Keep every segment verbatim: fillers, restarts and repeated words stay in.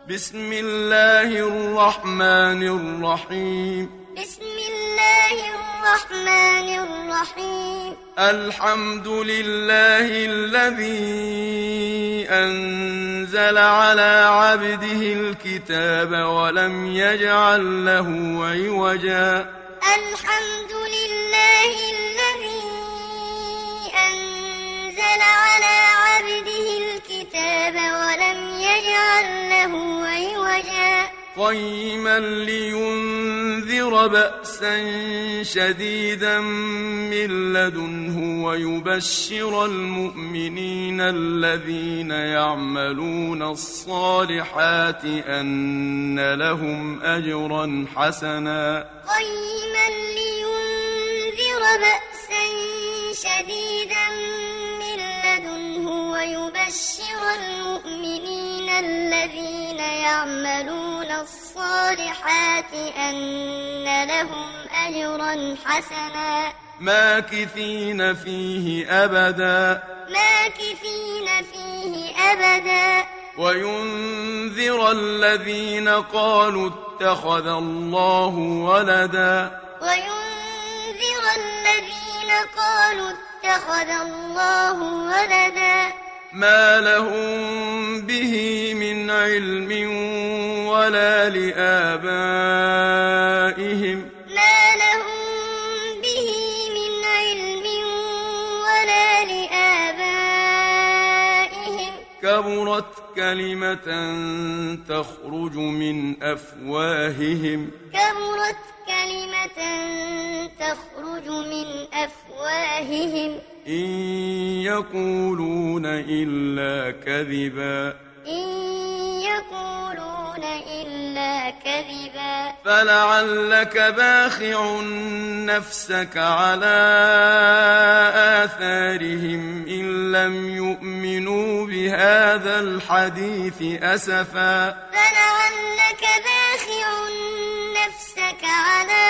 بسم الله الرحمن الرحيم بسم الله الرحمن الرحيم الحمد لله الذي أنزل على عبده الكتاب ولم يجعل له عوجا الحمد لله الذي أنزل على عبده الكتاب ولم يجعل له عوجا قيما لينذر بأسا شديدا من لدنه ويبشر المؤمنين الذين يعملون الصالحات أن لهم أجرا حسنا قيما لينذر بأسا شديدا من لدنه ويبشر المؤمنين الذين يعملون الصالحات أن لهم أجرا حسنا ماكثين فيه أبدا ماكثين فيه أبدا وينذر الذين قالوا اتخذ الله ولدا وينذر الذين قالوا اتخذ الله ولدا ما لهم به من علم ولا لآبائهم ما لهم به من علم ولا لآبائهم كبرت كلمة تخرج من أفواههم كبرت كلمة تخرج من أفواههم إن يقولون إلا كذبا إن يقولون إلا كذبا فلعلك باخع نفسك على آثارهم إن لم يؤمنوا بهذا الحديث أسفا فلعلك باخع نفسك على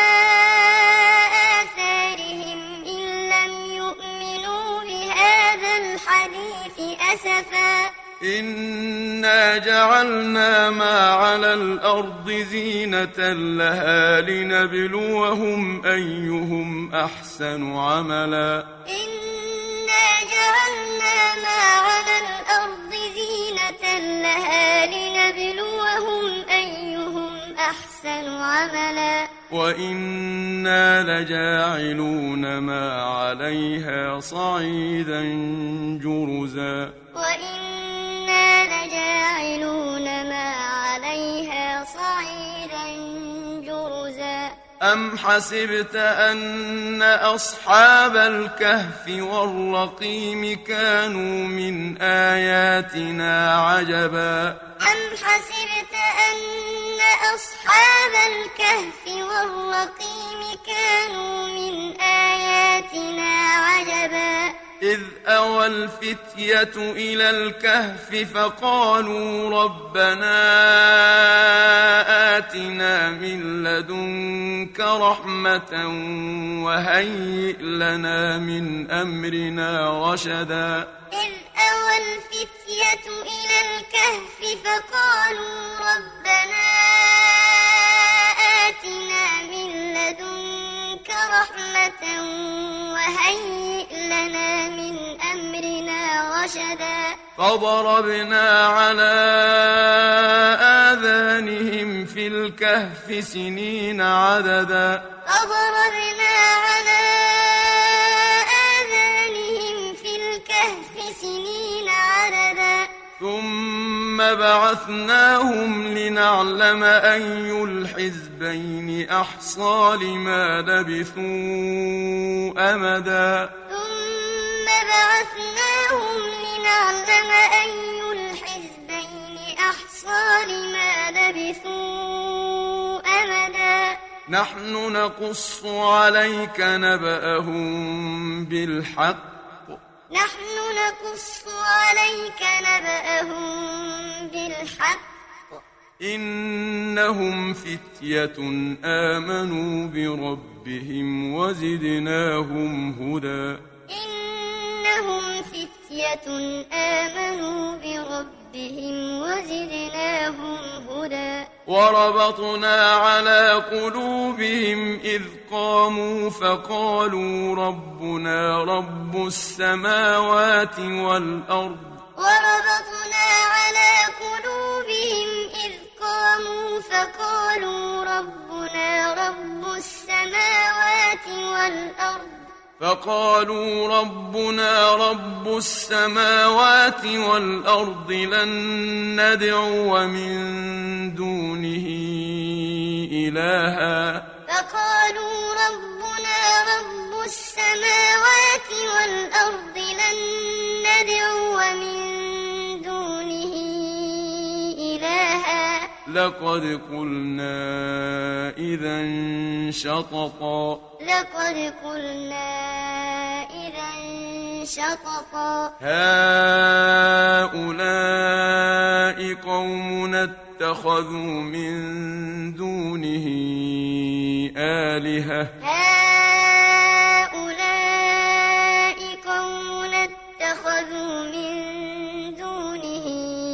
آثارهم إن لم يؤمنوا بهذا الحديث أسفا إنا جعلنا ما على الأرض زينة لها لنبلوهم أيهم أحسن عملا إنا جعلنا ما على الأرض زينة لها لنبلوهم أيهم أحسن عملا وإنا لجاعلون ما عليها صعيدا جرزا وإنا لجاعلون ما عليها صعيدا جرزا أم حسبت أن أصحاب الكهف والرقيم كانوا من آياتنا عجبا أم حسبت أن أصحاب الكهف والرقيم كانوا من آياتنا عجبا إذ أوى الفتية إلى الكهف فقالوا ربنا آتنا من لدنك رحمة وهيئ لنا من أمرنا رشدا إذ أوى الفتية إلى الكهف فقالوا ربنا آتنا من لدنك رحمة وهيئ لنا من أمرنا رشدا فضربنا على آذانهم في الكهف سنين عددا فضربنا على آذانهم في الكهف سنين عددا ثم بعثناهم لنعلم أي الحزبين أحصى لما لبثوا أمدا ثم بعثناهم لنعلم أي الحزبين أحصى لما لبثوا أمدا نحن نقص عليك نبأهم بالحق نحن نقص عليك نبأهم بالحق إنهم فتية آمنوا بربهم وزدناهم هدى إنهم فتية آمنوا بربهم وزدناهم هدى وربطنا على قلوبهم إذ قاموا فقالوا ربنا رب السماوات والأرض وربطنا على قلوبهم إذ قاموا فقالوا ربنا رب السماوات والأرض فقالوا ربنا رب السماوات والأرض لن ندعو من دونه إلها فقالوا ربنا رب السماوات والأرض لن ندعو من دونه إلها لقد قلنا إذا شططا لقد قلنا إذا شططا هؤلاء قومنا اتخذوا من دونه آلهة هؤلاء قومنا اتخذوا من دونه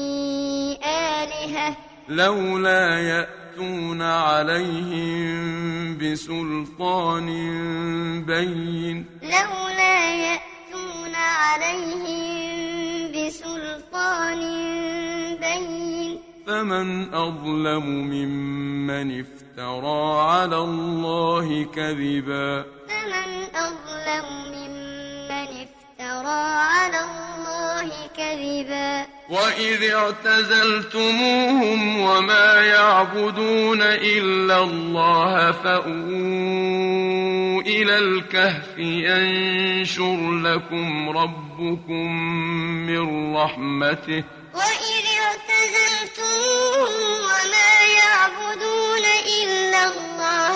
آلهة لولا يأتون عليهم بسلطان بين لولا يأتون عليهم بسلطان بين فمن أظلم ممن افترى على الله كذبا فمن أظلم ممن افترى على الله كذبا وإذ اعتزلتموهم وما يعبدون إلا الله فأووا إلى الكهف ينشر لكم ربكم من رحمته وإذ اعتزلتموهم وما يعبدون إلا الله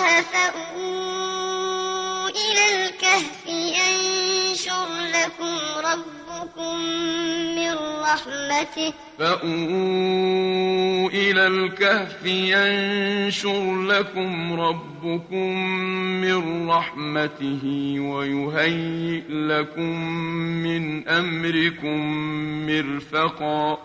فأووا إلى الكهف ينشر لكم ربكم من رحمته فأووا إلى الكهف ينشر لكم ربكم من رحمته ويهيئ لكم من أمركم مرفقا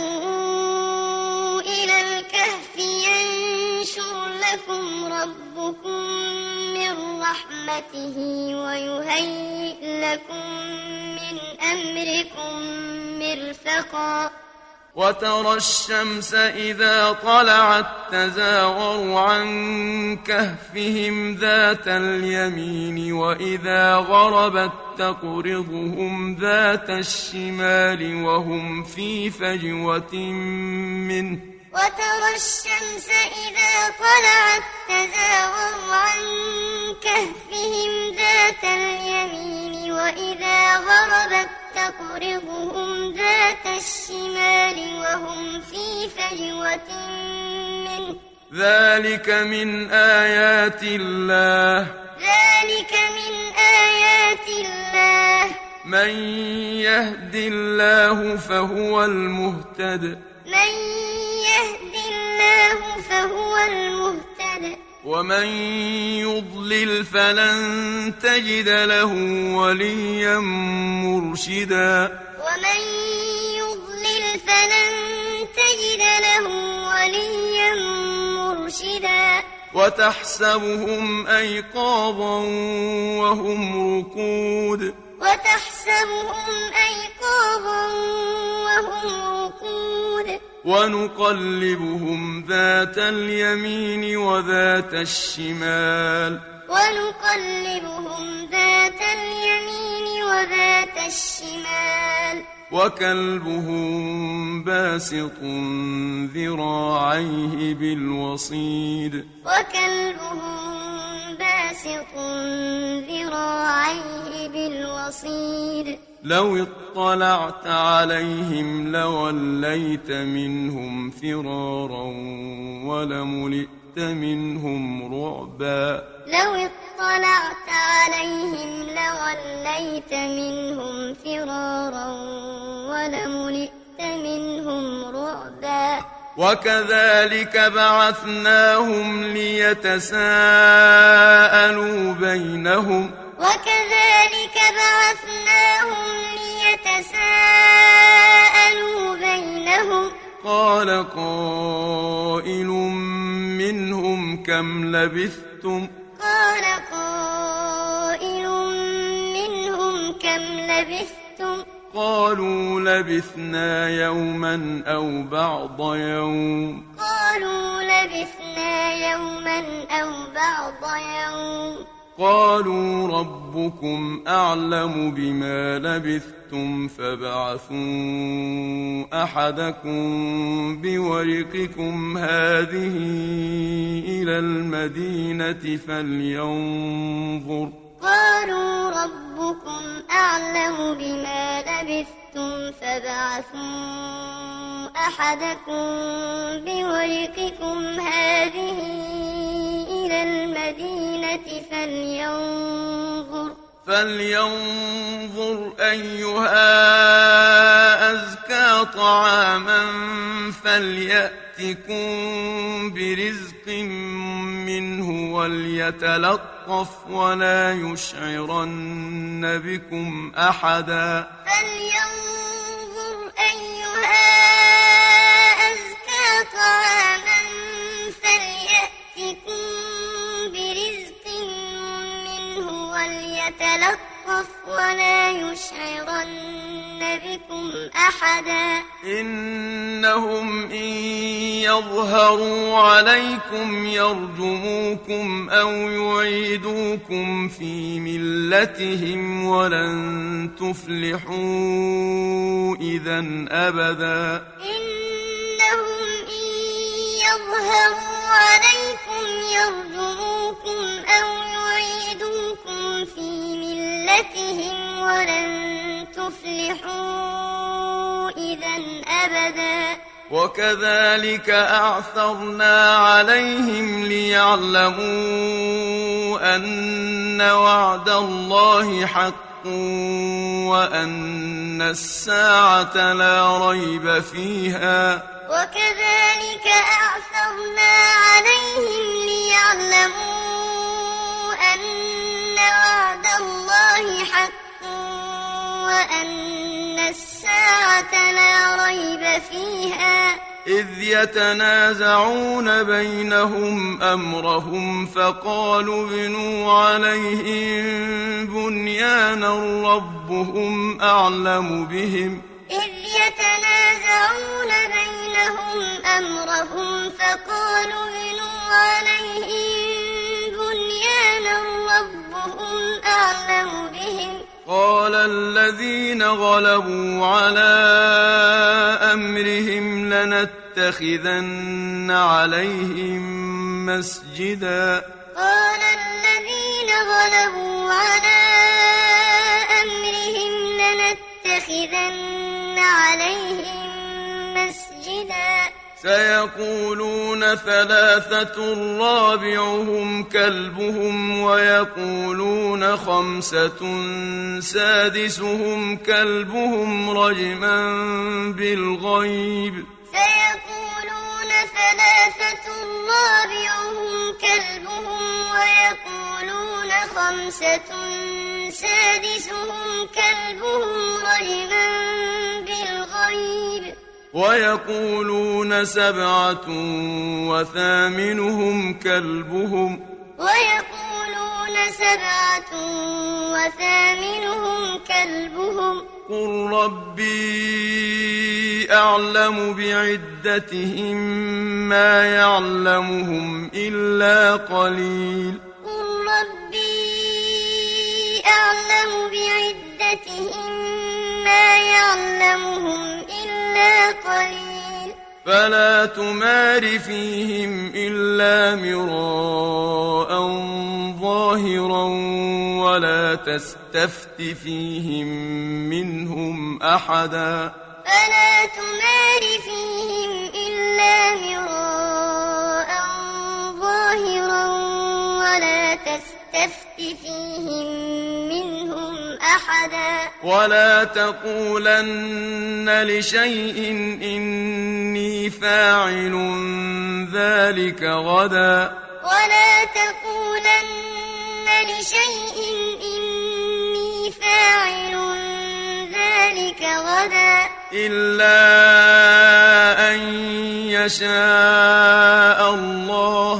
فأووا إلى الكهف ينشر لكم ربكم من رحمته ويهيئ لكم من أمركم مرفقا وترى الشمس إذا طلعت تزاور عن كهفهم ذات اليمين وإذا غربت تقرضهم ذات الشمال وهم في فجوة منه وترى الشمس إذا طلعت تزاور عن كهفهم ذات اليمين وإذا غربت تقرضهم ذات الشمال وهم في فجوة منه ذلك من آيات الله ذلك من آيات الله من يهد الله فهو المهتد من يهد الله فهو المهتد ومن يضلل فلن تجد له وليا مرشدا ومن يضلل فلن تجد له وليا مرشدا وتحسبهم أيقاظا وهم رقود وتحسبهم أيقاظا وهم رقود ونقلبهم ذات اليمين وذات الشمال ونقلبهم ذات اليمين وذات الشمال وكلبهم باسط ذراعيه بالوصيد وكلبهم باسط ذراعيه بالوصيد لو اطلعت عليهم لوليت منهم فرارا ولملئت منهم رعبا لو اطلعت عليهم لوليت منهم فرارا ولملئت منهم رعبا وكذلك بعثناهم ليتساءلوا بينهم وكذلك بعثناهم ليتساءلوا بينهم قال قائل منهم كم لبثتم قال قائل منهم كم لبثتم قالوا لبثنا يوما أو بعض يوم قالوا لبثنا يوما أو بعض يوم قالوا ربكم أعلم بما لبثتم فابعثوا أحدكم بورقكم هذه إلى المدينة فلينظر قالوا ربكم أعلم بما لبثتم فابعثوا أحدكم بورقكم هذه إلى المدينة فلينظر فلينظر أيها أزكى طعاما فليأتكم برزق منه وليتلطف ولا يشعرن بكم أحدا فلينظر أيها أزكى طعاما فليأتكم برزق منه وليتلطف ولا يشعرن بكم أحدا إنهم إن يظهروا عليكم يرجموكم أو يعيدوكم في ملتهم ولن تفلحوا إذا أبدا إنهم إن يظهروا عليكم يرجموكم أو يعيدوكم في ملتهم ولن تفلحوا إذا أبدا وكذلك أعثرنا عليهم ليعلموا أن وعد الله حق وأن الساعة لا ريب فيها وكذلك أعثرنا عليهم ليعلموا أن وعد الله حق وأن الساعة لا ريب فيها إذ يتنازعون بينهم أمرهم فقالوا ابنوا عليهم بنيانا ربهم أعلم بهم إذ يتنازعون بينهم أمرهم فقالوا ابنوا عليهم بنيانا ربهم أعلم بهم قال الذين غلبوا على أمرهم لنتخذن عليهم مسجدا قال الذين غلبوا على أمرهم لنتخذن عليهم مسجدا سيقولون ثلاثة رابعهم كلبهم ويقولون خمسة سادسهم كلبهم رجما بالغيب سيقولون ثلاثة رابعهم كلبهم ويقولون خمسة سادسهم كلبهم رجما بالغيب ويقولون سبعة وثامنهم كلبهم ويقولون سبعة وثامنهم كلبهم قل ربي أعلم بعدتهم ما يعلمهم إلا قليل قل ربي أعلم بعدتهم ما يعلمهم إلا قليل فلا تمار فيهم إلا مراء ظاهرا ولا تستفت فيهم منهم أحدا فلا تمار فيهم إلا مراء ظاهرا ولا تستفت فيهم منهم أحدا ولا تقولن لشيء إني فاعل ذلك غدا ولا تقولن لشيء إني فاعل ذلك غدا إلا أن يشاء الله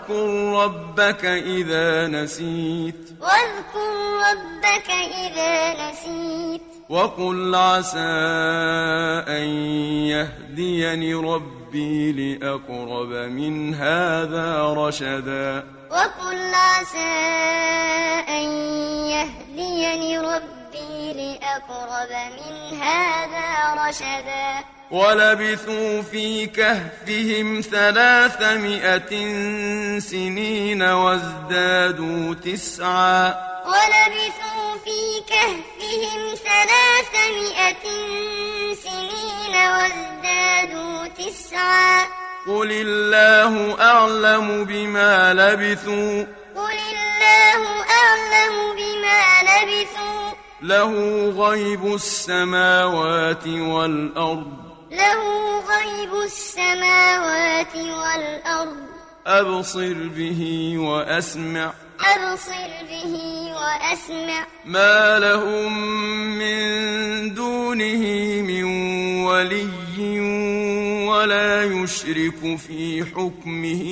واذكر ربك إذا نسيت واذكر ربك إذا نسيت وقل عسى أن يهديني ربي لأقرب من هذا رشدا وقل عسى أن يهديني ربي لأقرب من هذا رشدا ولبثوا في كهفهم ثلاثمائة سنين وازدادوا تسعا ولبثوا في كهفهم ثلاثمائة سنين وازدادوا تسعا قل الله أعلم بما لبثوا قل الله أعلم بما لبثوا له غيب السماوات والأرض له غيب السماوات والأرض أبصر به وأسمع أبصر به وأسمع ما لهم من دونه من ولي ولا يشرك في حكمه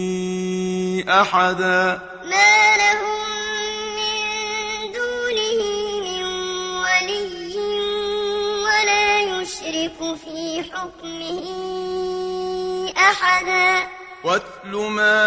أحدا ما لهم من دونه من ولي ولا يشرك في حكمه أحدا واتل ما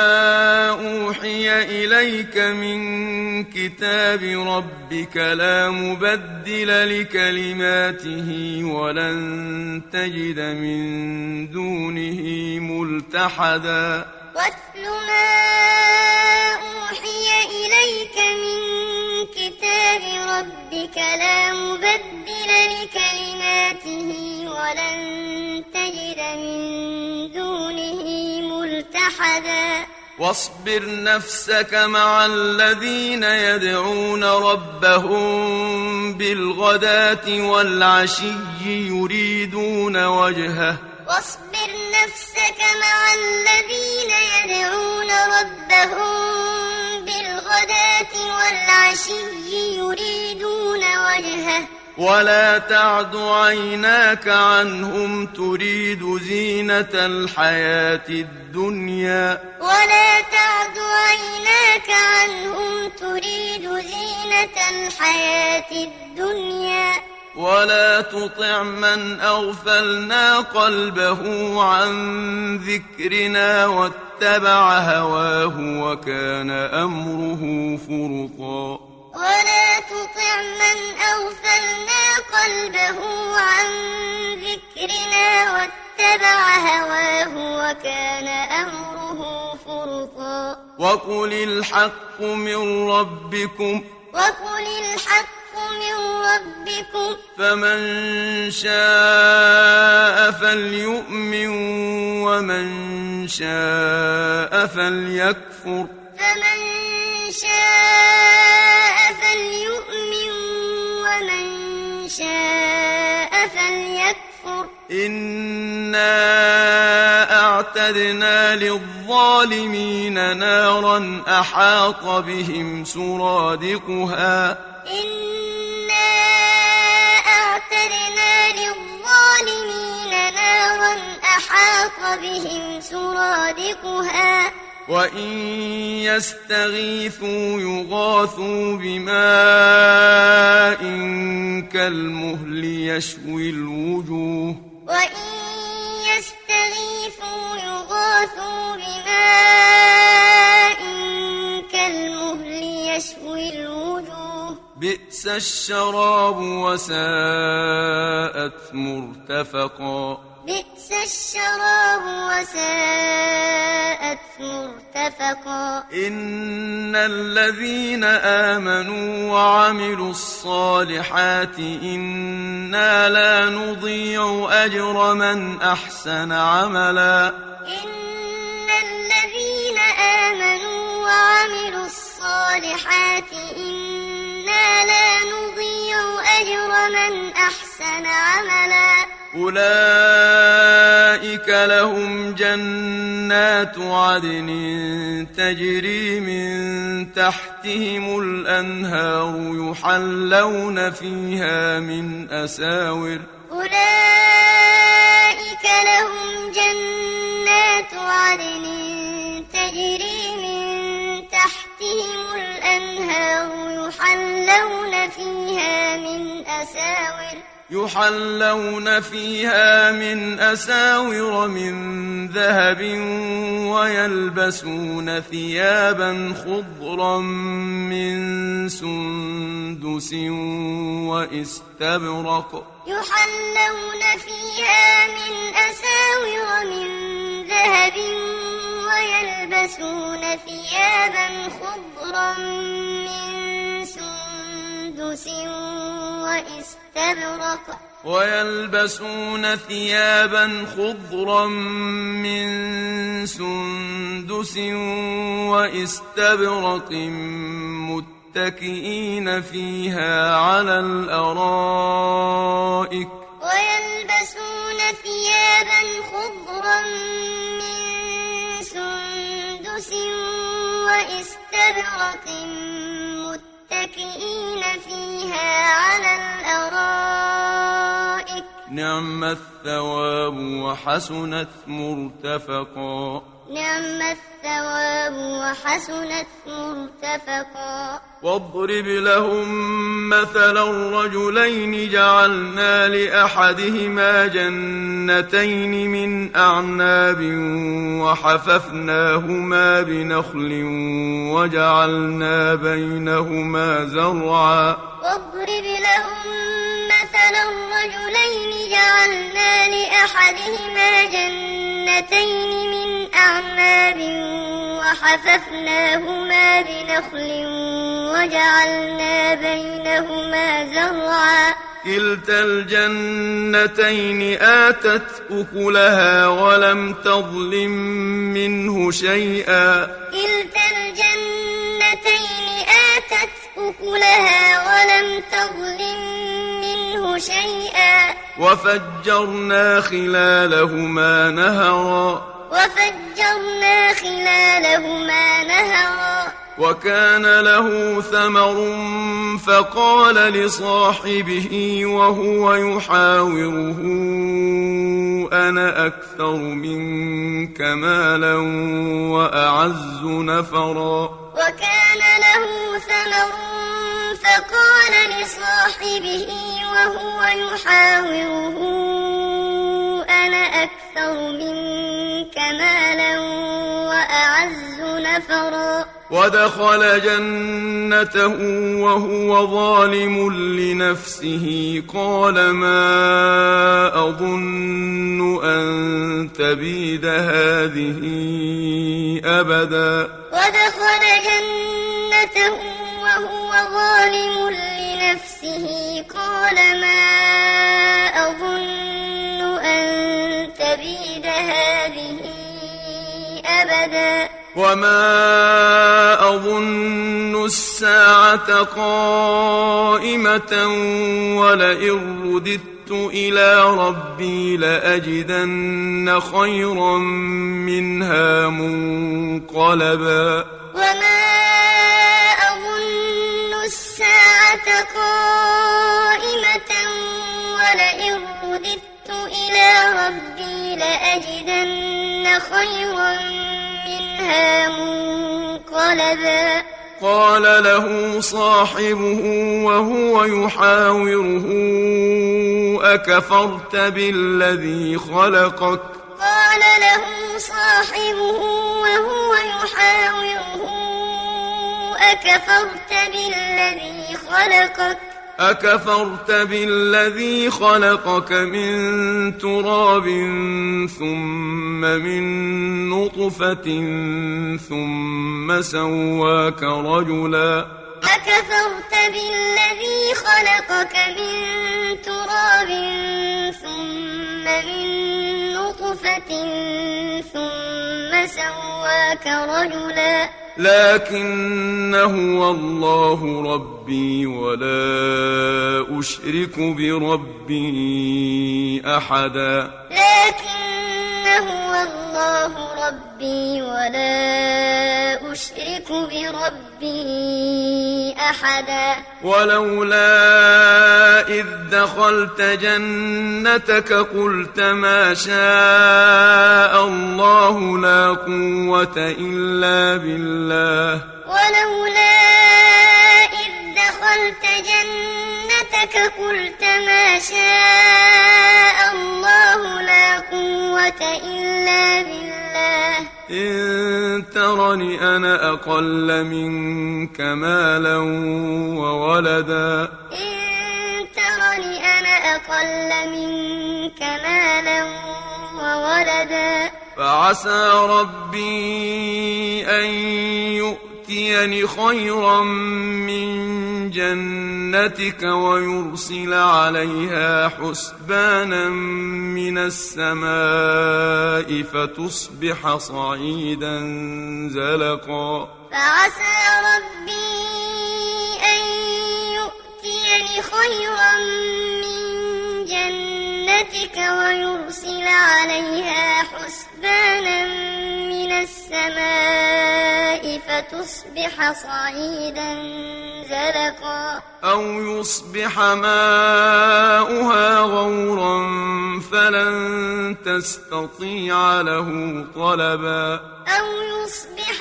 أوحي إليك من كتاب ربك لا مبدل لكلماته ولن تجد من دونه ملتحدا واتل ما أوحي إليك من كتاب ربك لا مبدل لكلماته ولن تجد من دونه ملتحدا واصبر نفسك مع الذين يدعون ربهم بالغداة والعشي يريدون وجهه واصبر نفسك مع الذين يدعون ربهم بالغداة والعشي يريدون وجهه ولا تعد عيناك عنهم تريد زينة الحياة الدنيا ولا تعد عيناك عنهم تريد زينة الحياة الدنيا ولا تطع من أغفلنا قلبه عن ذكرنا واتبع هواه وكان أمره فرطا ولا تطع من أغفلنا قلبه عن ذكرنا واتبع هواه وكان أمره فرطا وقل الحق من ربكم وقل الحق من ربكم فمن شاء فليؤمن ومن شاء فليكفر فمن شاء فليؤمن ومن شاء فليكفر إنا أعتدنا للظالمين نارا أحاط بهم سرادقها إنا أعتدنا للظالمين نارا أحاط بهم سرادقها وإن يستغيثوا يغاثوا بماء كالمهل يشوي الوجوه وإن يستغيثوا يغاثوا بماء كالمهل يشوي الوجوه بئس الشراب وساءت مرتفقا بئس الشراب وساءت مرتفقا إن الذين آمنوا وعملوا الصالحات إنا لا نضيع أجر من أحسن عملا إن الذين آمنوا وعملوا الصالحات إنا لا نضيع أجر من أحسن عملا أولئك لهم جنات عدن تجري من تحتهم الأنهار يحلون فيها من أساور أولئك لهم جنات عدن تجري أساور يحلون فيها من أساور من ذهب ويلبسون ثيابا خضرا من سندس واستبرق يحلون فيها من أساور من ذهب ويلبسون ثيابا خضرا من سندس واستبرق ويلبسون ثيابا خضرا من سندس واستبرق متكئين فيها على الأرائك ويلبسون ثيابا خضرا من سندس واستبرق متكئين فيها على الأرائك نعم الثواب وحسنت مرتفقا نعم الثواب وحسنت مرتفقا واضرب لهم مثلا الرجلين جعلنا لأحدهما جنتين من أعناب وحففناهما بنخل وجعلنا بينهما زرعا واضرب لهم مثلا الرجلين جعلنا لأحدهما جنتين من أعناب وحففناهما بنخل وجعلنا بينهما زرعا كلتا الجنتين آتت أكلها ولم تظلم منه شيئا كلتا الجنتين آتت أكلها ولم تظلم منه شيئا وفجرنا خلالهما نهرا وفجرنا خلالهما نهرا وكان له ثمر فقال لصاحبه وهو يحاوره أنا أكثر منك مالا وأعز نفرا وكان له ثمر فقال لصاحبه وهو يحاوره أنا أكثر منك مالا وأعز نفرا ودخل جنته وهو ظالم لنفسه قال ما أظن أن تبيد هذه أبدا ودخل جنته وهو ظالم لنفسه قال ما أظن أن تبيد هذه أبدا وما أظن الساعة قائمة ولئن رددت إلى ربي لأجدن خيرا منها منقلبا وما أظن الساعة قائمة ولئن رددت إلى ربي لأجدن خيرا منها منقلبا قال له صاحبه وهو يحاوره أكفرت بالذي خلقك قال له صاحبه وهو يحاوره أكفرت بالذي خلقك أكفرت بالذي خلقك من تراب ثم من نطفة ثم سواك رجلا أكفرت بالذي خلقك من تراب ثم من نطفة ثم سواك رجلا لكن هو الله ربي ولا أشرك بربي أحدا لكن هو الله ربي ولا أشرك بربي أحدا ولولا إذ دخلت جنتك قلت ما شاء الله لا قوة إلا بالله ولولا إذ دخلت جنتك قلت ما شاء الله لا قوة إلا بالله إن ترني أنا أقل منك مالا وولدا إن ترني أنا أقل منك مالا وولدا فعسى ربي أن يؤتيني خيرا من جنتك ويرسل عليها حسبانا من السماء فتصبح صعيدا زلقا فعسى ربي أن يؤتيني خيرا من جنتك ويرسل عليها حسبانا من السماء فتصبح صعيدا زلقا أو يصبح ماؤها غورا فلن تستطيع له طلبا أو يصبح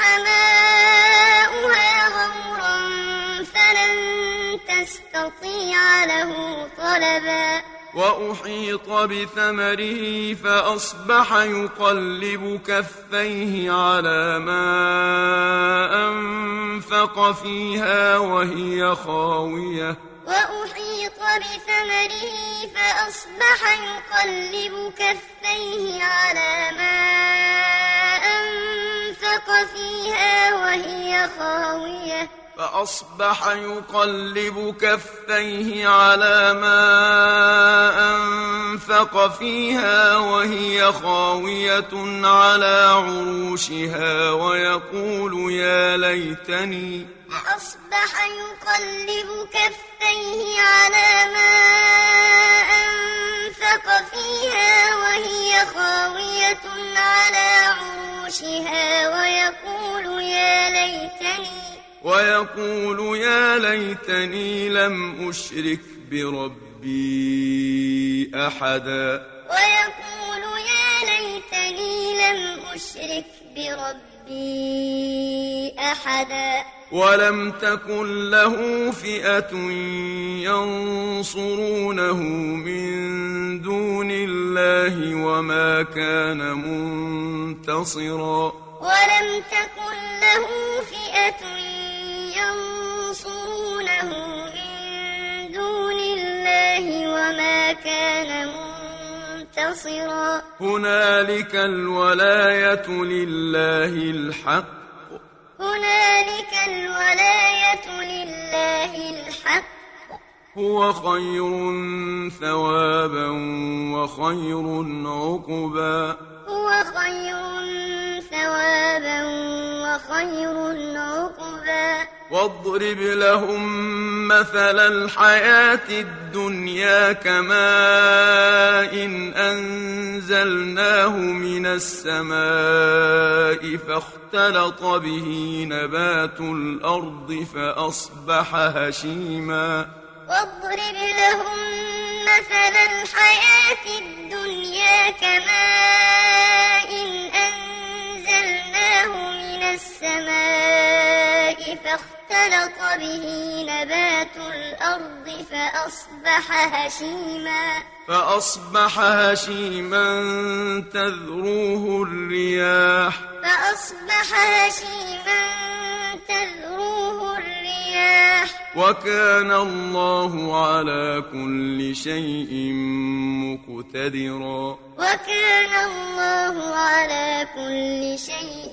ماؤها غورا فلن تستطيع له طلبا وأحيط بثمره فأصبح يقلب كفيه على ما أنفق فيها وهي خاوية وأحيط بثمره فأصبح يقلب كفيه على ما أنفق فيها وهي خاوية فأصبح يقلب كفيه على ما أنفق فيها وهي خاوية على عروشها ويقول يا ليتني فأصبح يقلب كفيه على ما أنفق فيها وهي خاوية على عروشها ويقول يا ليتني ويقول يا ليتني لم أشرك بربي أحدا ويقول يا ليتني لم أشرك بربي أحدا ولم تكن له فئة ينصرونه من دون الله وما كان منتصرا ولم تكن له فئة ينصرونه من دون الله وما كان منتصرا هنالك الولاية لله الحق هنالك الولاية لله الحق هو خير ثوابا وخير عقبا هو خير ثوابا وخير عقبا واضرب لهم مثل الحياة الدنيا كماء إن أنزلناه من السماء فاختلط به نبات الأرض فأصبح هشيما واضرب لهم مثل الحياة الدنيا كماء إن أنزلناه من السماء فاختلط به نبات الأرض فأصبح هشيما فأصبح هشيما تذروه الرياح فأصبح هشيما تذروه الرياح وكان الله على كل شيء مقتدرا وكان الله على كل شيء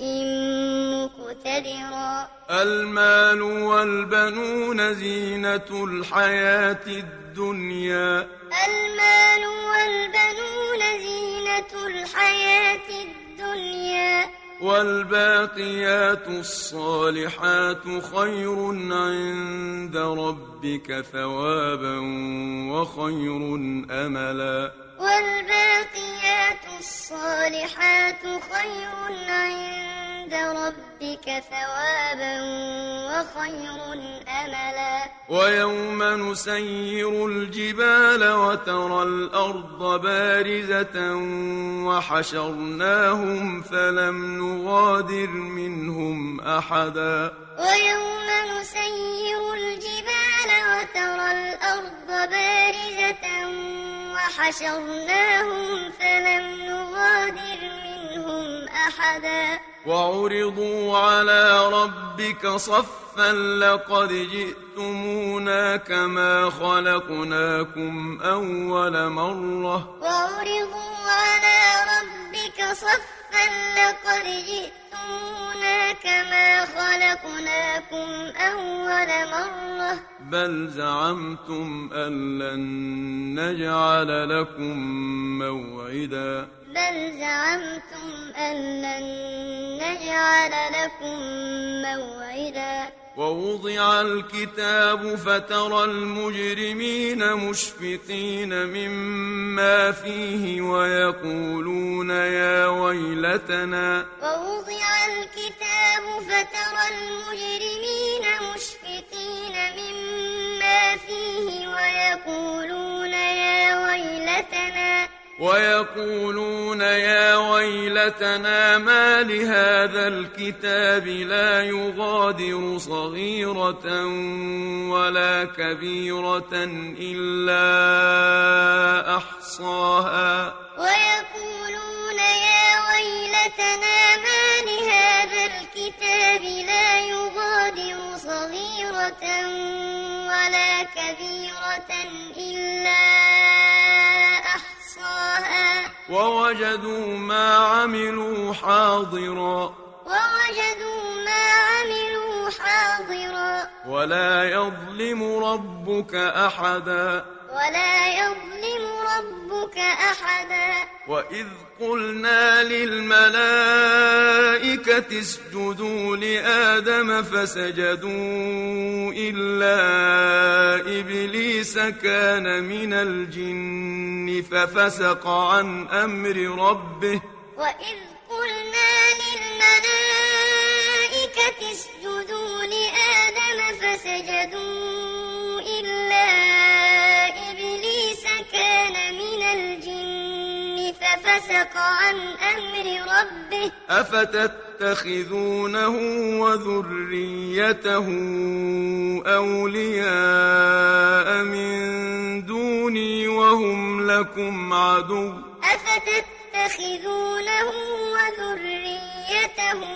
مقتدرا المال والبنون زينة الحياة الدنيا المال والبنون زينة الحياة الدنيا والباقيات الصالحات خير عند ربك ثوابا وخير أملا والباقيات الصالحات خير عند ربك ثوابا وخير أملا ويوم نسير الجبال وترى الأرض بارزة وحشرناهم فلم نغادر منهم أحدا ويوم نسير الجبال وترى الأرض بارزة وحشرناهم فلم نغادر منهم أحدا وعرضوا على ربك صفا لقد جئتمونا كما خلقناكم أول مرة وعرضوا على ربك صفا لقد جئتمونا كما خلقناكم أول مرة بل زعمتم أن لن نجعل لكم موعدا بل زعمتم أن لن نجعل لكم موعدا ووضع الكتاب فترى المجرمين مشفقين مما فيه ويقولون يا ويلتنا ووضع الكتاب فترى المجرمين مشفقين مما فيه ويقولون يا ويلتنا ويقولون يا ويلتنا ما لهذا الكتاب لا يغادر صغيرة ولا كبيرة إلا أحصاها ويقولون يا ويلتنا ما لهذا الكتاب لا يغادر صغيرة ولا كبيرة إلا ووجدوا ما عملوا حاضرا ووجدوا ما عملوا حاضرا ولا يظلم ربك أحدا ولا يظلم ربك أحدا وإذ قلنا للملائكة اسجدوا لآدم فسجدوا إلا إبليس كان من الجن ففسق عن أمر ربه وإذ قلنا للملائكة اسجدوا لآدم فسجدوا إلا إبليس كان من الجن ففسق عن أمر ربه أفتتخذونه وذريته أولياء من دوني وهم لكم عدو أفتتخذونه وذريته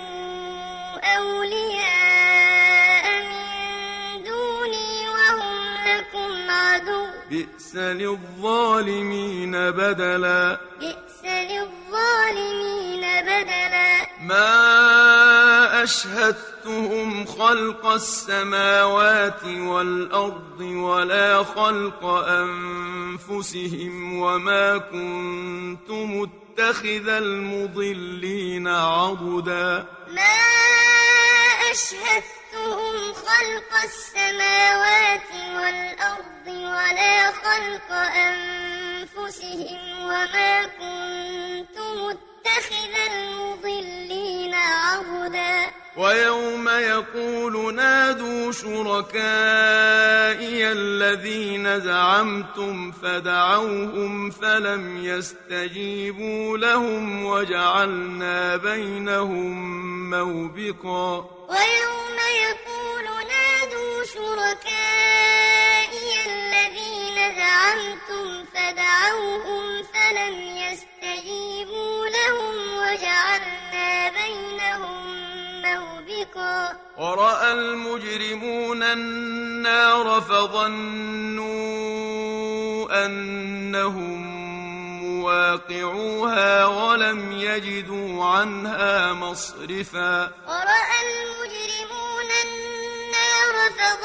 أولياء من دوني وهم لكم عدو بئس للظالمين بدلا بئس للظالمين بدلا ما أشهدتهم خلق السماوات والأرض ولا خلق أنفسهم وما كنت متخذ المضلين عضدا ما أشهدتهم خلق السماوات والأرض ولا خلق أنفسهم وما كنت متخذ المضلين عضدا ويوم يقول نادوا شركائي الذين زعمتم فدعوهم فلم يستجيبوا لهم وجعلنا بينهم موبقا ويوم يقول نادوا شركائي الذين زعمتم فدعوهم فلم يستجيبوا لهم وجعلنا بينهم موبقا ورأى المجرمون النار فظنوا أنهم مواقعوها ولم يجدوا عنها مصرفا ورأى المجرمون النار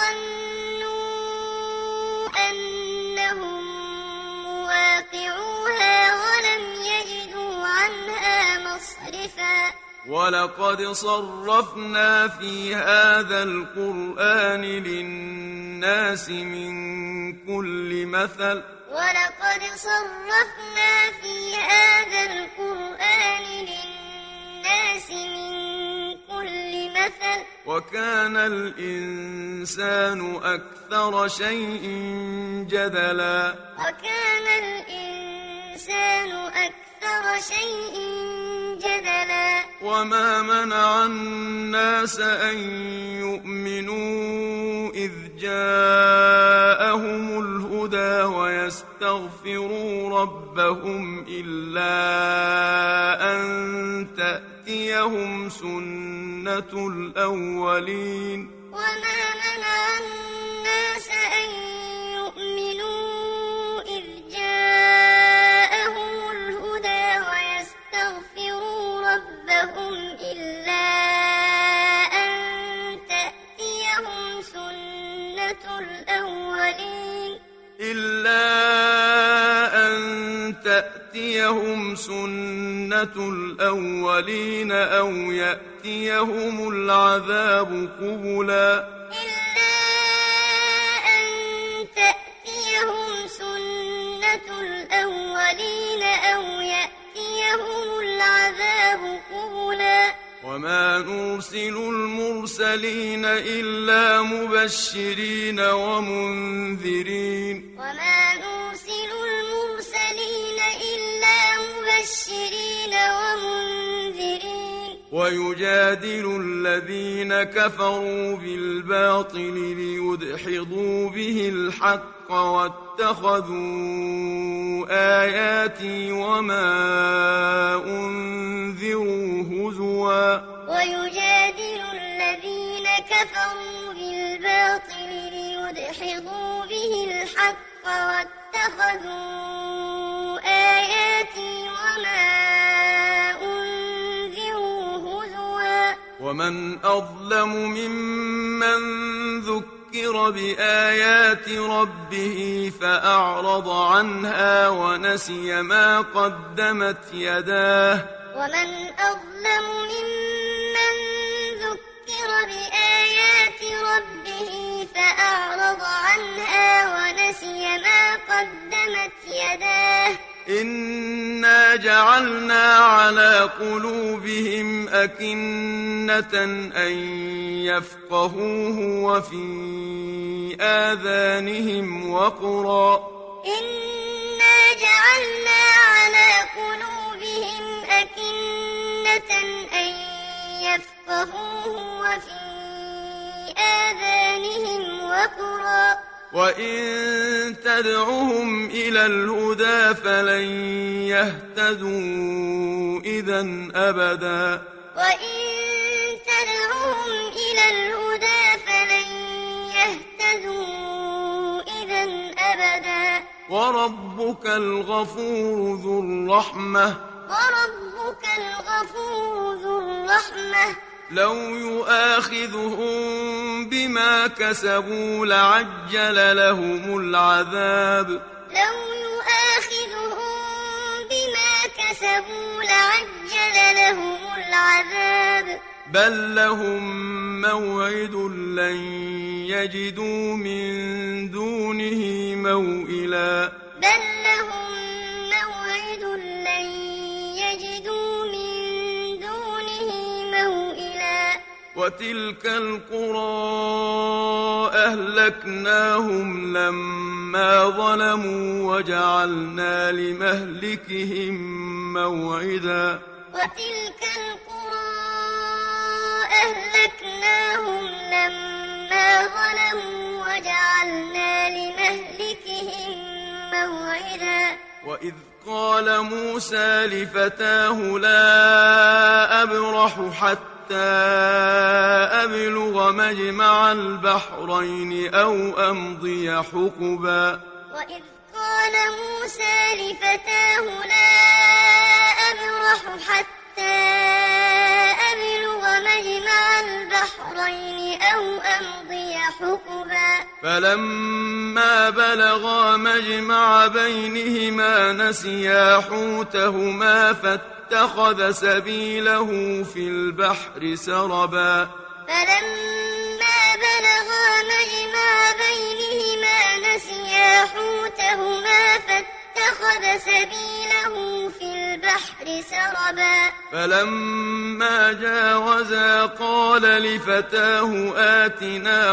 فظنوا أنهم مواقعوها ولم يجدوا عنها مصرفا ولقد صرفنا في هذا القرآن للناس من كل مثل ولقد صرفنا في هذا القرآن للناس من كل مثل وكان الإنسان أكثر شيء جدلا وكان الإنسان أكثر شيء جدلا وما منع الناس أن يؤمنوا إذ جاء جاءهم الهدى ويستغفروا ربهم إلا أن تأتيهم سنة الأولين وما منع الناس أن يؤمنوا إذ جاءهم الهدى ويستغفروا ربهم إلا أن تأتيهم سنة الأولين إلا أن تأتيهم سنة الأولين أو يأتيهم العذاب قبلا إلا أن تأتيهم سنة الأولين أو يأتيهم العذاب قبلا وما نرسل المرسلين إلا مبشرين ومنذرين وما نرسل المرسلين إلا مبشرين ومنذرين ويجادل الذين كفروا بالباطل ليدحضوا به الحق واتخذوا آياتي وما أنذروا هزوا ويجادل الذين كفروا بالباطل ليدحضوا به الحق واتخذوا آياتي وما أنذروا هزوا ومن أظلم ممن ذكر بآيات ربه فأعرض عنها ونسي ما قدمت يداه ومن أظلم ممن ذكر بآيات ربه فأعرض عنها ونسي ما قدمت يداه إنا جعلنا على قلوبهم أكنة أن يفقهوه وفي آذانهم وقرا إنا جعلنا على قلوبهم أكنة أن يفقهوه وفي آذانهم وقرا وإن تدعهم إلى الهدى فلن يهتدوا إذا أبدا وإن تدعهم إلى الهدى فلن يهتدوا إذا أبدا وربك الغفور ذو الرحمة وربك الغفور ذو الرحمة لو يؤاخذهم بما كسبوا لعجل لهم العذاب لو يؤاخذهم بما كسبوا لعجل لهم العذاب بل لهم موعد لن يجدوا من دونه موئلا بل لهم موعد لن يجدوا من دونه موئلا وتلك القرى أهلكناهم لما ظلموا وجعلنا لمهلكهم موعدا وتلك القرى أهلكناهم لما ظلموا وجعلنا لمهلكهم موعدا وإذ قال موسى لفتاه لا أبرح حتى أبلغ مجمع البحرين أو أمضي حقبا وإذ قال موسى لفتاه لا أبرح حتى أبلغ مجمع البحرين أو أمضي حقبا فلما بلغا مجمع بينهما نسيا حوتهما فاتخذ سبيله في البحر سربا فلما بلغا مجمع بينهما نسيا حوتهما فاتخذ سبيله في البحر سربا فلما جاوزا قال لفتاه آتنا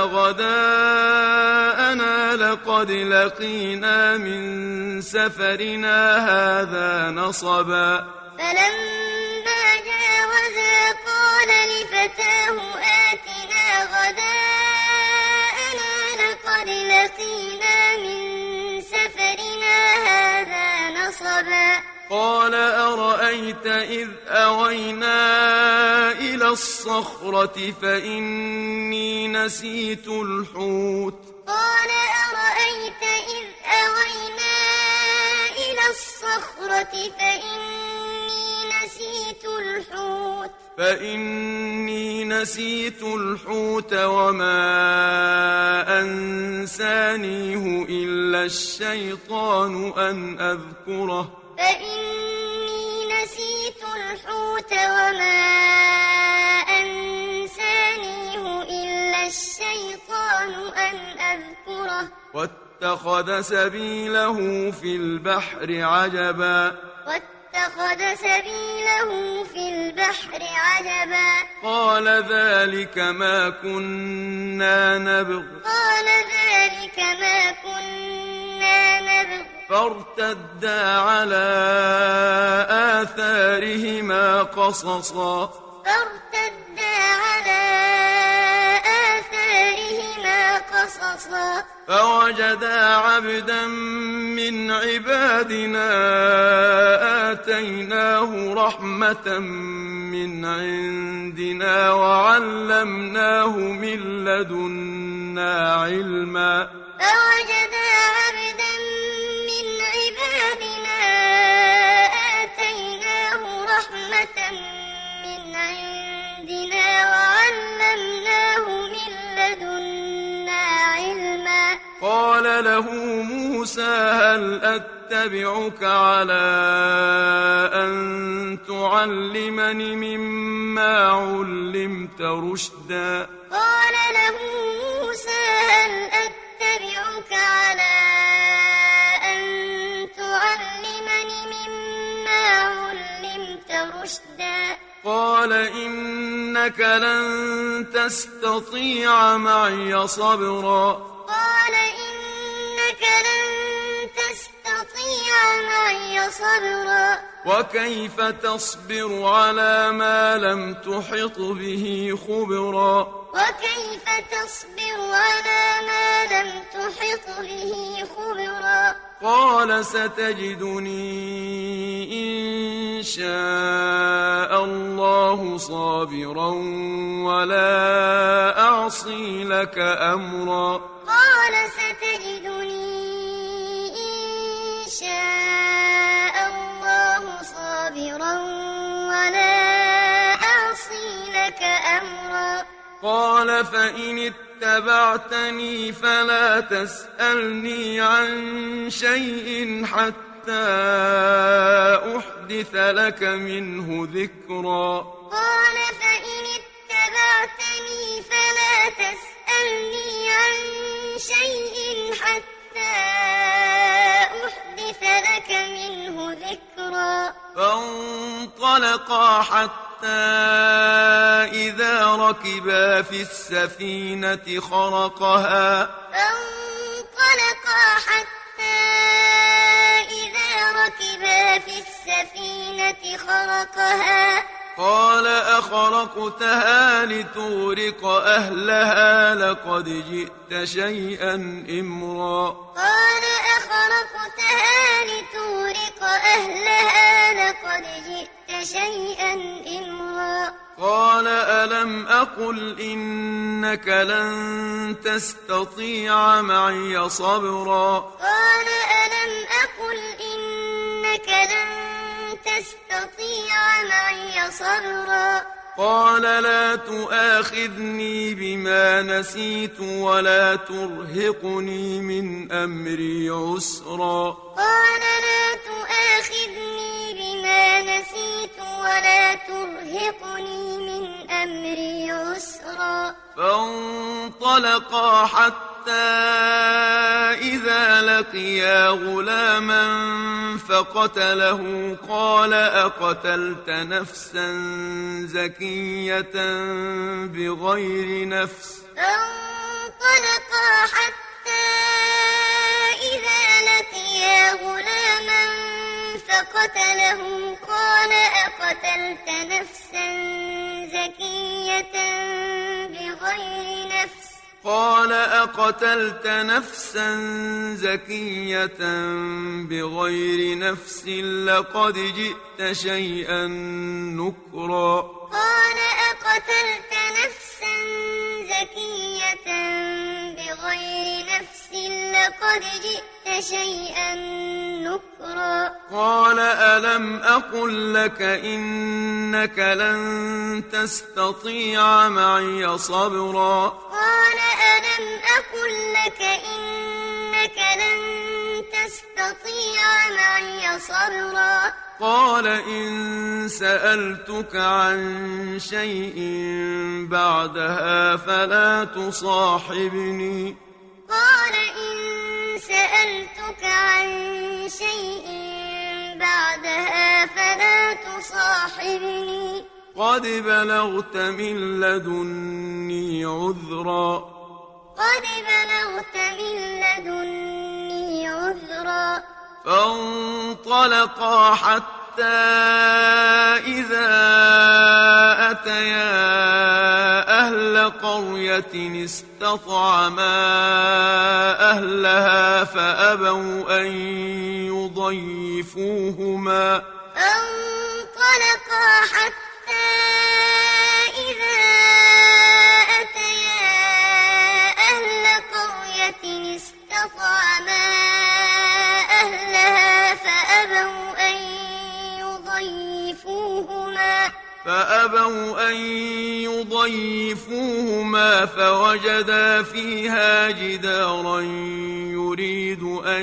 غداءنا لقد لقينا من سفرنا هذا نصبا فلما جاوزا قال لفتاه آتنا غداءنا لقد لقينا من قال أرأيت إذ أوينا إلى الصخرة فإني نسيت الحوت قال أرأيت إذ أوينا إلى الصخرة فإني نسيت الحوت فإني نسيت الحوت وما أنسانيه إلا الشيطان أن أذكره فإني نسيت الحوت وما أنسانيه إلا الشيطان أن أذكره واتخذ سبيله في البحر عجبا واتخذ سبيله في البحر عجبا قال ذلك ما كنا نبغ قال ذلك ما كنا نبغ فارتدا على آثارهما قصصا فارتدا على آثارهما قصصا فوجدا عبدا من عبادنا آتيناه رحمة من عندنا وعلمناه من لدنا علما فوجدا عبدا من عبادنا آتيناه رحمة من عندنا وعلمناه من لدنا علما قال له موسى هل أتبعك على أن تعلمني مما علمت رشدا قال له موسى هل أتبعك على أن تعلمني مما علمت رشدا قال إنك لن تستطيع معي صبرا قال إنك لن تستطيع معي صبرا وكيف تصبر على ما لم تحط به خبرا وكيف تصبر على ما لم تحط به خبرا قال ستجدني إن شاء الله صابرا ولا أعصي لك أمرا قال ستجدني إن شاء الله صابرا ولا أعصي لك أمرا قال فإن اتبعتني فلا تسألني عن شيء حتى أحدث لك منه ذكرا قال فإن اتبعتني فلا تسألني عن شيء حتى أحدث لك منه ذكرا فانطلقا حتى إذا ركبا في السفينة خرقها فانطلقا حتى إذا ركبا في السفينة خرقها قال أخرقتها لتغرق أهلها لقد جئت شيئا إمرا قال أخرقتها لتغرق أهلها لقد جئت شيئا إمرا قال ألم أقل إنك لن تستطيع معي صبرا قال ألم أقل إنك لن تستطيع معي صبرا قال لا تؤاخذني بما نسيت ولا ترهقني من أمري عسرا قال لا تؤاخذني بما نسيت ولا ترهقني من أمري عسرا فانطلقا حتى إذا لقيا غلاما فقتله قال أقتلت نفسا زكية بغير نفس فانطلقا حتى إذا لقيا غلاما فقتله قال أقتلت نفسا زكية بغير نفس قال أقتلت نفسا زكية بغير نفس لقد جئت شيئا نكرا قال أقتلت نفسا زكية بغير نفس لقد جئت شيئا نكرا قال ألم أقل لك إنك لن تستطيع معي صبرا قال ألم أقل لك إنك لن تستطيع معي صبرا قال إن سألتك عن شيء بعدها فلا تصاحبني قال إن سألتك عن شيء بعدها فلا تصاحبني قد بلغت من لدني عذرا قد بلغت من لدني عذرا فانطلقا حتى إذا أتيا أهل قرية استطعما أهلها فأبوا أن يضيفوهما فانطلقا حتى إذا أتيا أهل قرية استطعما أهلها فأبوا أن يضيفوهما فأبوا أن يضيفوهما فوجدا فيها جدارا يريد أن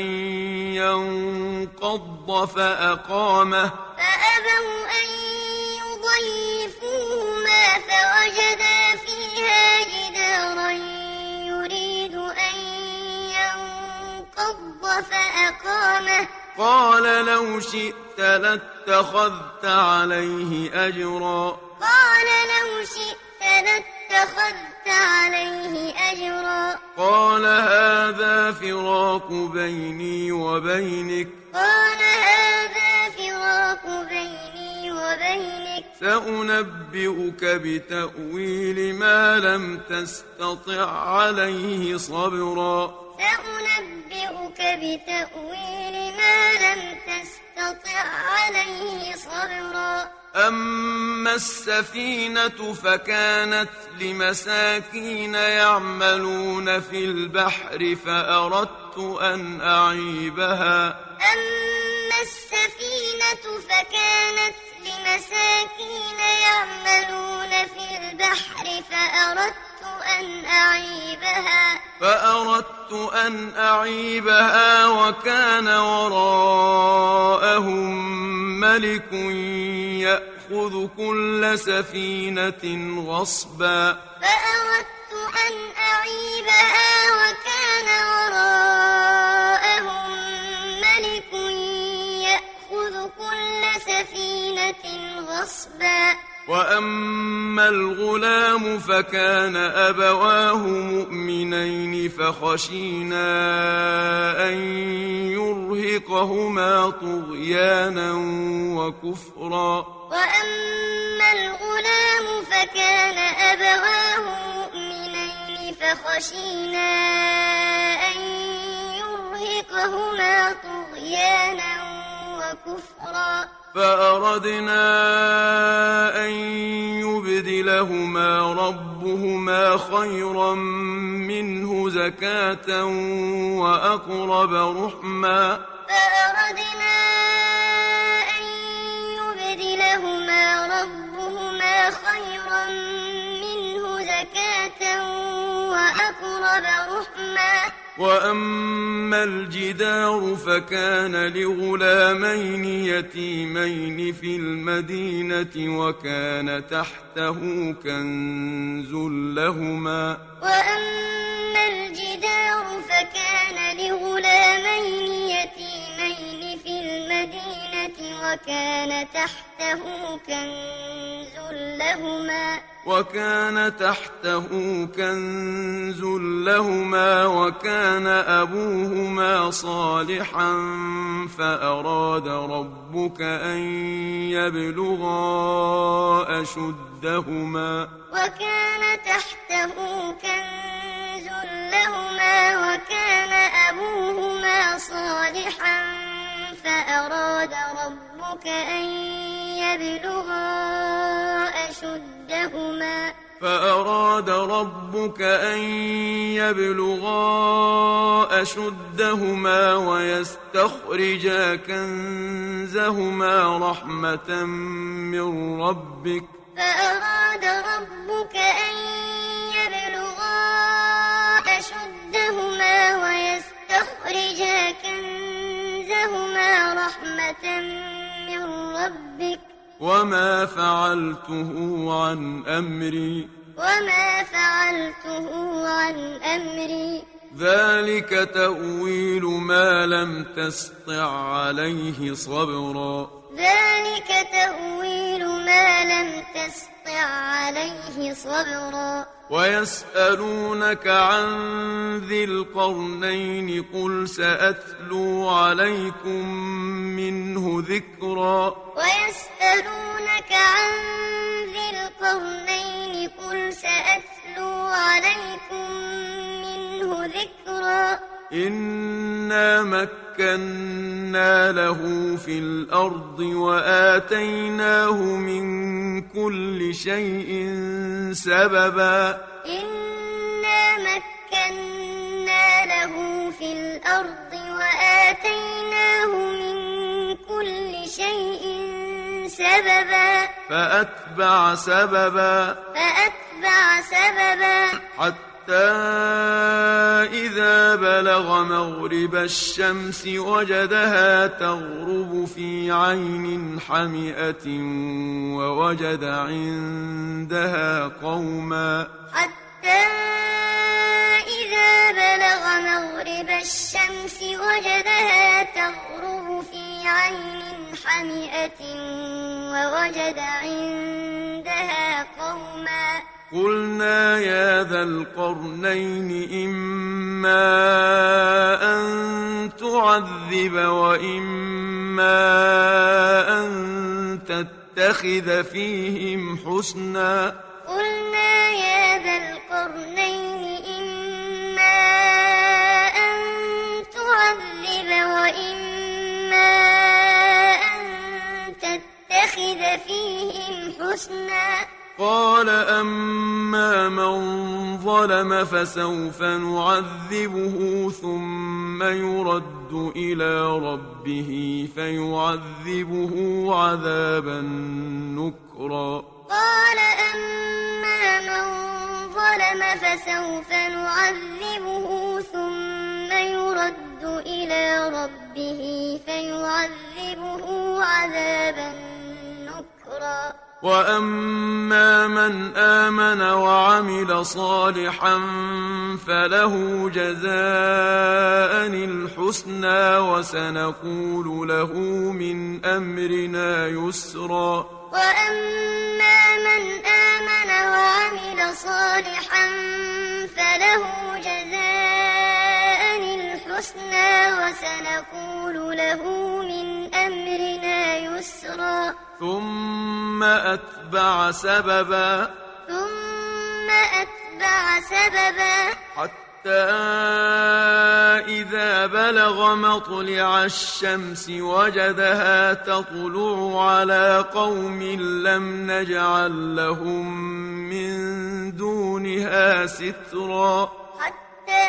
ينقض فأقامه فأبوا أن يضيفوهما فوجدا فيها جدارا يريد أن ينقض فأقامه قال لو شئت لاتخذت عليه أجرا قال لو شئت لاتخذت عليه أجرا قال هذا فراق بيني وبينك قال هذا فراق بيني وبينك سأنبئك بتأويل ما لم تستطع عليه صبرا سأنبئك بتأويل ما لم تستطع عليه صبرا أما السفينة فكانت لمساكين يعملون في البحر فأردت أن أعيبها أما السفينة فكانت لمساكين يعملون في البحر فأردت أن أعيبها فأردت أن أعيبها وكان وراءهم ملك يأخذ كل سفينة غصبا فأردت أن أعيبها وكان وراءهم ملك يأخذ كل سفينة غصبا وأما الغلام فكان أبواه مؤمنين فخشينا أن يرهقهما طغيانا وكفرا وأما الغلام فكان أبواه مؤمنين فخشينا أن يرهقهما طغيانا وكفرا فأردنا أن يبدلهما ربهما خيرا منه زكاة وأقرب رحما فأردنا أن يبدلهما ربهما خيرا منه زكاة وأقرب رحما وأما الجدار فكان لغلامين يتيمين في المدينة وكان تحته كنز لهما وأما الجدار فكان لغلامين يتيمين في المدينة وكان تحته كنز لهما وكان تحته كنز لهما وكان أبوهما صالحا فأراد ربك أن يبلغا أشدهما وكان تحته كنز وكان أبوهما صالحا فأراد ربك أن يبلغا أشدهما فأراد ربك أن يبلغا أشدهما ويستخرجا كنزهما رحمة من ربك فأراد ربك أن يبلغا أشدهما ويستخرجا كنزهما رحمة من ربك وما فعلته عن أمري وما فعلته عن أمري ذلك تأويل ما لم تسطع عليه صبرا ذلك تأويل ما لم تسطع عليه صبرا ويسألونك عن ذي القرنين قل سأتلو عليكم منه ذكرا ويسألونك عن ذي القرنين قل سأتلو عليكم منه ذكرا إنا مكنا له في الأرض وآتيناه من كل شيء سببا إنا مكنا له في الأرض وآتيناه من كل شيء سببا فأتبع سببا فأتبع سببا حتى إذا بلغ مغرب الشمس وجدها تغرب في عين حمئة ووجد عندها قوما حتى إذا بلغ مغرب الشمس وجدها تغرب في عين حمئة ووجد عندها قوما قلنا يا ذا القرنين إما أن تعذب وإما أن تتخذ فيهم حسنا قلنا يا ذا القرنين إما أن تعذب وإما أن تتخذ فيهم حسنا قال أما من ظلم فسوف نعذبه ثم يرد إلى ربه فيعذبه عذابا نكرا قال أما من ظلم فسوف نعذبه ثم يرد إلى ربه فيعذبه عذابا نكرا وأما من آمن وعمل صالحا فله جزاء الحسنى وسنقول له من أمرنا يسرا وأما من آمن وعمل صالحا فله جزاء الحسنى وسنقول له من أمرنا يسرا ثم أتبع سببا ثم أتبع سببا حتى إذا بلغ مطلع الشمس وجدها تطلع على قوم لم نجعل لهم من دونها سترا حتى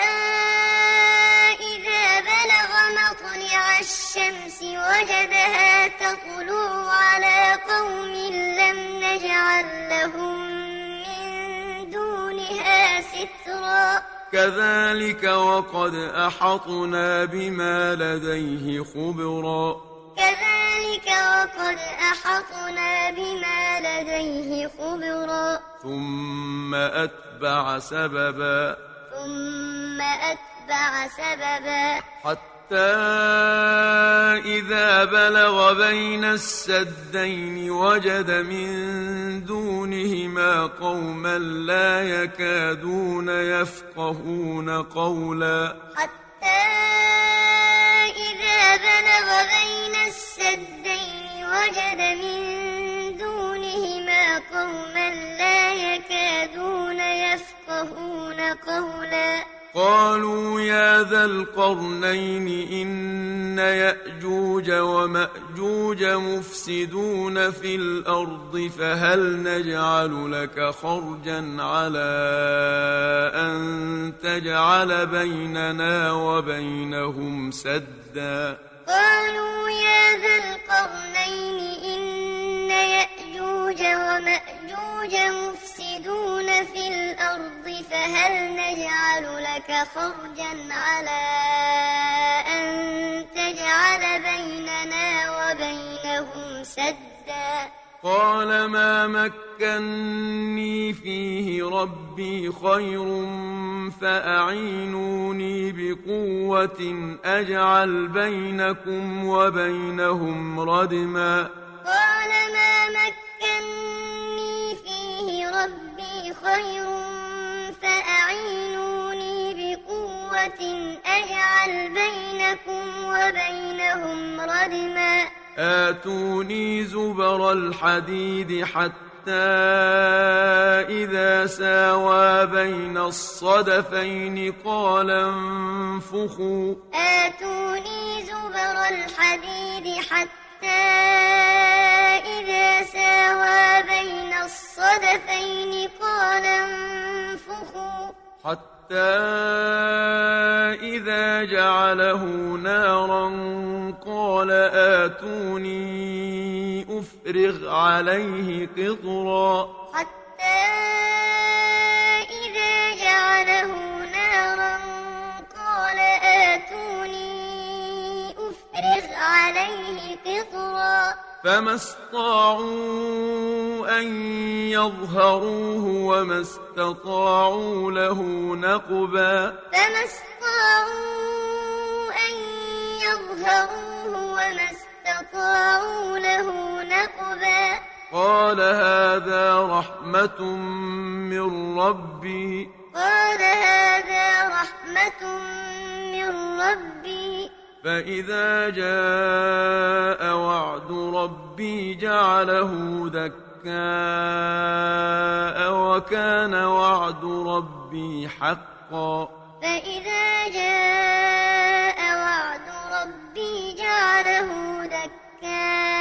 إذا بلغ مطلع الشمس وجدها تطلع على قوم لم نجعل لهم من دونها سترا كذلك وقد أحطنا بما لديه خبرا كذلك وقد أحطنا بما لديه خبرا ثم أتبع سببا ثم أتبع سببا حتى إذا بلغ بين السدين وجد من دونهما قوما لا يكادون يفقهون قولا حتى إذا بلغ بين السدين وجد من دونهما قوما لا يكادون يفقهون قولا قالوا يا ذا القرنين إن يأجوج ومأجوج مفسدون في الأرض فهل نجعل لك خرجا على أن تجعل بيننا وبينهم سدا قالوا يا ذا القرنين إن يأجوج ومأجوج مفسدون في الأرض فهل نجعل لك خرجا على أن تجعل بيننا وبينهم سدا قال ما مكني فيه ربي خير فأعينوني بقوة أجعل بينكم وبينهم ردما قال ما مكني فيه ربي خير فأعينوني بقوة أجعل بينكم وبينهم ردما آتوني زبر الحديد حتى إذا ساوى بين الصدفين قال انفخوا آتوني زبر الحديد حتى إذا ساوى بين الصدفين قال انفخوا حتى إذا جعله نارا قال آتوني أفرغ عليه قطرا حتى إذا جعله نارا قال آتوني أفرغ عليه قطرا فما استطاعوا أن يظهروه وما استطاعوا له نقبا فما استطاعوا أن يظهروه وما استطاعوا له نقبا قال هذا رحمة من ربي قال هذا رحمة من ربي فإذا جاء وعد ربي جعله دكاء وكان وعد ربي حقا فإذا جاء وعد ربي جعله دكاء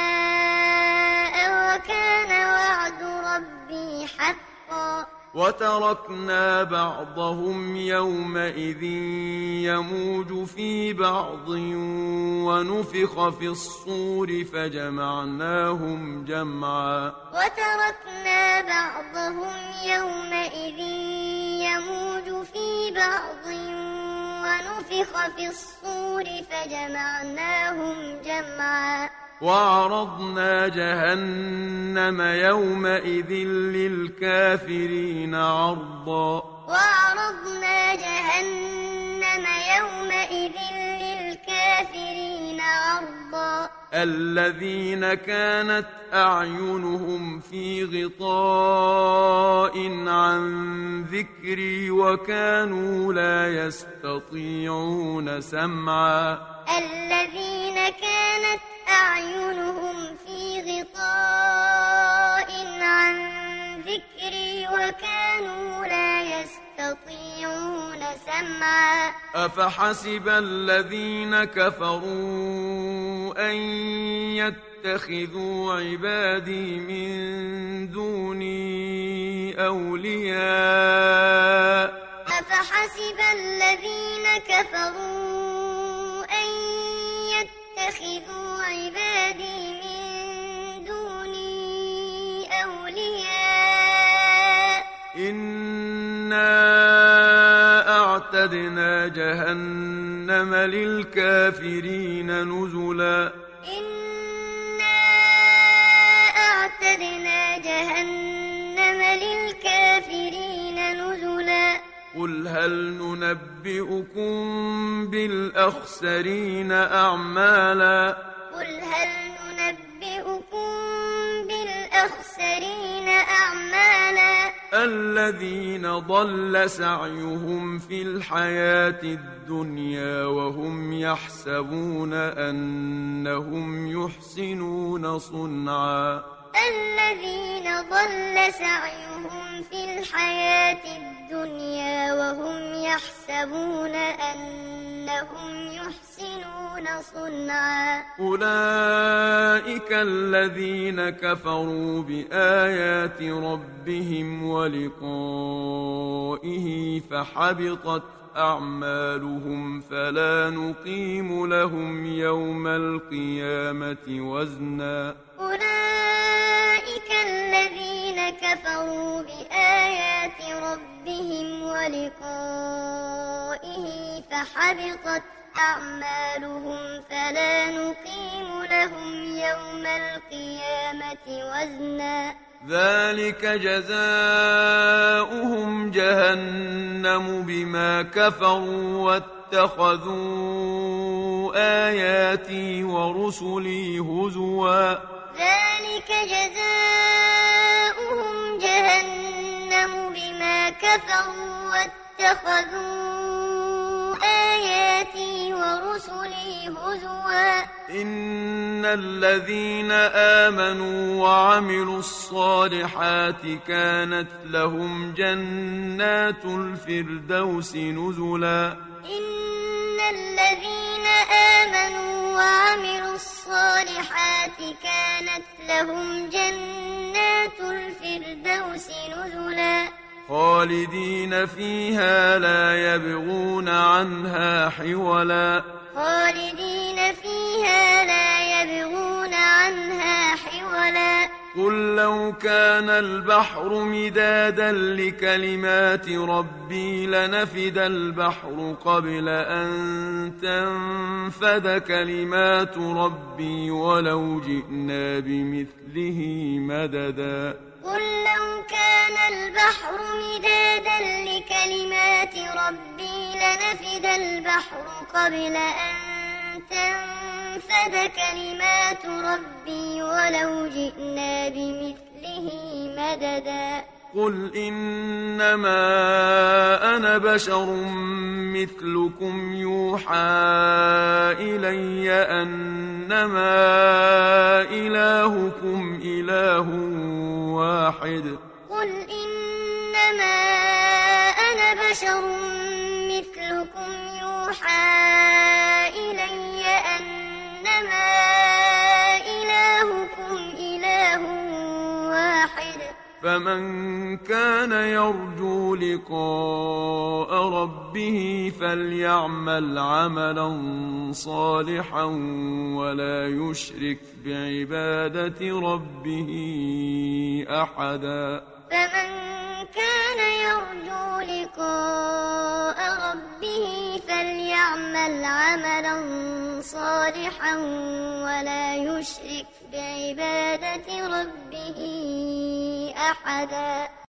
وكان وعد ربي حقا وتركنا بعضهم يومئذ يموج في بعض ونفخ في الصور فجمعناهم جمعا وتركنا بعضهم يومئذ يموج في بعض ونفخ في الصور فجمعناهم جمعا وعرضنا جهنم يومئذ للكافرين عرضا وعرضنا جهنم يومئذ للكافرين عرضا الذين كانت أعينهم في غطاء عن ذكري وكانوا لا يستطيعون سمعا الذين كانت أعينهم في غطاء عن ذكري وكانوا لا يستطيعون سمعا أفحسب الذين كفروا أن يتخذوا عبادي من دوني أولياء أفحسب الذين كفروا أن يتخذوا عبادي من دوني أولياء إنا أعتدنا جهنم للكافرين نزلا إنا أعتدنا جهنم للكافرين نزلا قل هل ننبئكم بالأخسرين أعمالا قل هل ننبئكم بالأخسرين أعمالا الذين ضل سعيهم في الحياة الدنيا وهم يحسبون أنهم يحسنون صنعا الذين ضل سعيهم في الحياة الدنيا وهم يحسبون أنهم يحسنون صنعا أولئك الذين كفروا بآيات ربهم ولقائه فحبطت أعمالهم فلا نقيم لهم يوم القيامة وزنا أولئك الذين كفروا بآيات ربهم ولقائه فحبطت أعمالهم فلا نقيم لهم يوم القيامة وزنا ذلك جزاؤهم جهنم بما كفروا واتخذوا آياتي ورسلي هزوا ذلك جزاؤهم جهنم بما كفروا واتخذوا آياتي ورسلي هزوا إن الذين آمنوا وعملوا الصالحات كانت لهم جنات الفردوس نزلا إن الذين آمنوا وعملوا الصالحات كانت لهم جنات الفردوس نزلا خالدين فيها لا يبغون عنها حولا خالدين فيها لا يبغون عنها حولا قل لو كان البحر مدادا لكلمات ربي لنفد البحر قبل أن تنفد كلمات ربي ولو جئنا بمثله مددا قل لو كان البحر مدادا لكلمات ربي لنفد البحر قبل أن تنفد كلمات ربي ولو جئنا بمثله مددا قل إنما أنا بشر مثلكم يوحى إلي أنما إلهكم إله واحد قل إنما أنا بشر مثلكم يوحى إلي أنما إلهكم إله واحد فمن كان يرجو لقاء ربه فليعمل عملا صالحا ولا يشرك بعبادة ربه أحدا فمن كان يرجو لقاء ربه فليعمل عملا صالحا ولا يشرك بعبادة ربه أحدا